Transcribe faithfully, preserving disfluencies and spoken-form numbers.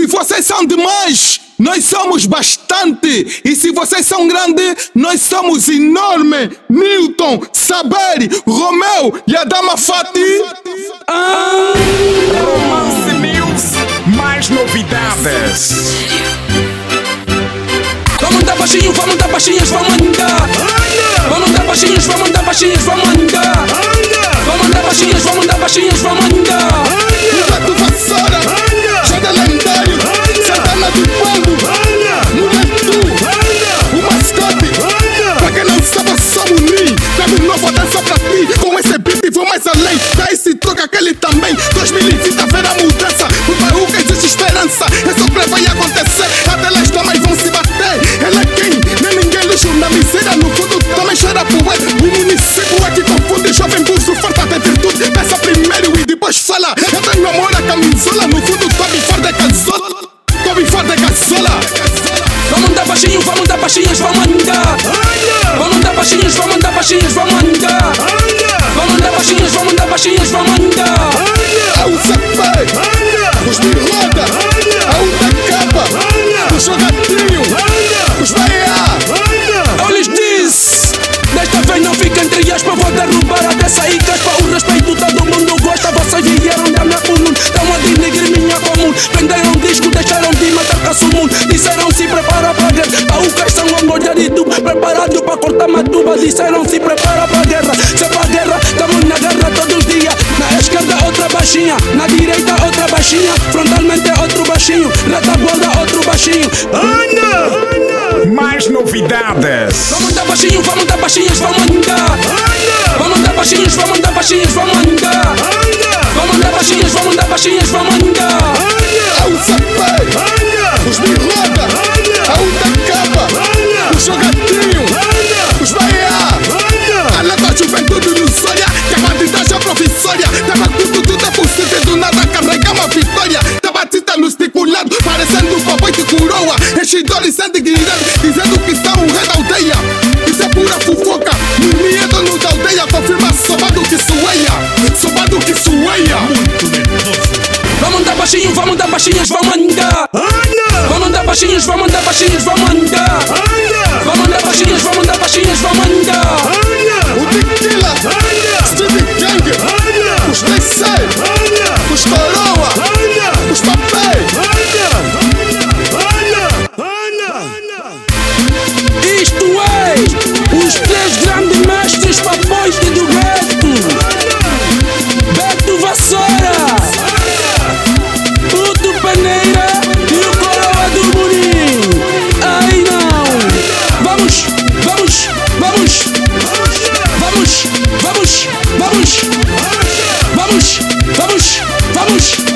Se vocês são demais, nós somos bastante. E se vocês são grandes, nós somos enorme. Newton, Saber, Romeu e a Dama Fati. Ah, Romance News, mais novidades. Vamos dar baixinho, vamos dar baixinhas, vamos andar. Vamos dar baixinhos, vamos dar baixinhas, vamos andar. Vamos dar baixinhas, vamos dar baixinhas, vamos andar. O gato vassoura, joga lendário, Santana do Pombo, Muletu, o mascote. Pra quem não sabe, eu sou o Ni. Trago um novo dança pra ti. Com esse beat vou mais além. Daí se troca aquele também. dois mil e vinte a ver a mudança. O baú que existe esperança. É só que vai acontecer. Até lá as damas vão se bater. Ela é quem? Nem ninguém lixo na miséria. No fundo também cheira poeta. O município é que confunde jovem burso, falta de virtude. Pensa primeiro e depois fala. Eu tenho amor na camisola. No fundo tô a bifar de casola. Tô a bifar de casola. Vamos dar baixinho, vamos dar baixinhas, vamos andar. Vamos dar baixinhos, vamos dar baixinhas, vamos andar. Vamos dar baixinhos, vamos dar baixinhas, vamos andar. É o Zapé, os Mirroda, é o da capa, o jogatinho, os Bahia. Eu lhes disse, desta vez não fica entre aspas, vou derrubar até sair caspa. O respeito todo mundo gosta, vocês vieram da minha comum. Estão a denegrir minha comum. Venderam disco, deixaram de matar caçumum. Disseram se prepara pra guerra. Paucas são angolhar e tubo, preparado pra cortar matuba. Disseram se prepara pra guerra. Se é pra guerra, estamos na guerra todos os dias. Na esquerda outra baixinha, na direita outra baixinha. Frontalmente outro baixinho, retaguarda outro baixinho. Anda! Mais novidades. Vamos dar baixinho, vamos dar baixinhas, vamos andar. Vamos dar baixinhos, vamos dar baixinhas, vamos andar. Vamos dar baixinhas, vamos dar baixinhas, vamos andar. É o Zapé, os Mirroda, é o da capa, o jogatinho, os Bahia. Alerta a juventude ilusória, que a bandidagem é profissória. Tava tudo, tudo é possível, do nada carregar uma vitória. Tava tita no esticulado, parecendo um papai de coroa. Enchidores sem dignidade, dizendo que são o rei da aldeia. Isso é pura fofoca, no é dono da aldeia. Confirma sobado que sueia, sobado que sueia. Vamos dar baixinho, vamos dar baixinhas, vamos andar. Vamos dar baixinhos, vamos dar baixinhas, vamos andar. Vamos dar baixinhos, vamos dar baixinhas, vamos andar. O Tequila, Steve Gang, os D C, os Coroa, os Papéis. Isto é, os três grandes mestres papões e do gueto. Beto Vassoura, Puto Peneira e o Coroa do Murim. Ai não. Vamos, vamos, vamos. Vamos, vamos, vamos. Vamos, vamos, vamos.